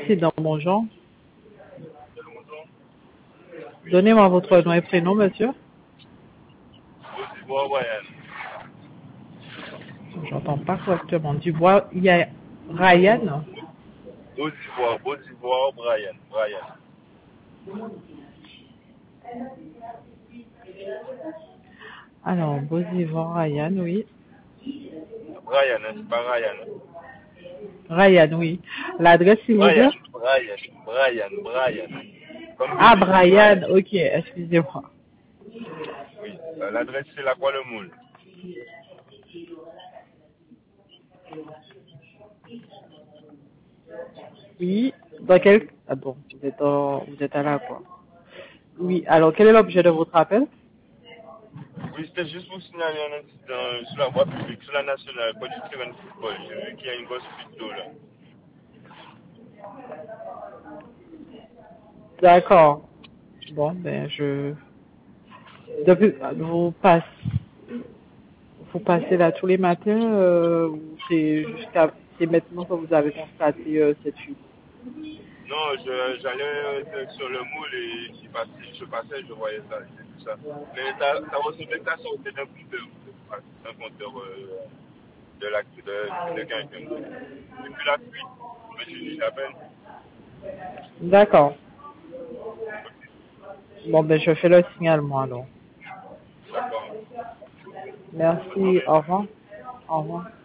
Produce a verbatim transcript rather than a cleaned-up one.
Président, bonjour. Donnez-moi votre nom et prénom, monsieur. Dubois Brian. J'entends pas correctement. Dubois, il y a Ryan. Beau d'Ivoire, Beau d'Ivoire, Brian. Brian. Alors, Bosivon, Ryan, oui. Brian, hein, c'est pas Ryan. Hein. Ryan, oui. L'adresse, s'il vous plaît. Brian, Brian, Brian, Brian. Comme Ah, bébé, Brian, ok, excusez-moi. Oui, euh, l'adresse c'est la Croix le Moule. Oui, dans quel... Ah bon, vous êtes, en... vous êtes à la quoi? Oui, alors quel est l'objet de votre appel? Oui, c'était juste pour signaler un incident sur la voie publique, sur la nationale, pas du terrain de football. J'ai vu qu'il y a une grosse fuite d'eau là. D'accord. Bon, ben, je... Depuis, vous passez, vous passez là tous les matins, euh, ou c'est jusqu'à, c'est maintenant que vous avez constaté euh, cette fuite? Non, je- j'allais euh, sur le moule et je passais, je passais, je voyais ça, j'ai vu ça. Mais ça, ça ressemblait que ça sortait d'un compteur, d'un compteur euh, de la de, de quelqu'un. Depuis la fuite, je me suis dit, j'appelle. D'accord. Bon, ben, je fais le signalement alors. D'accord. Bonne Merci, journée. au revoir. Au revoir.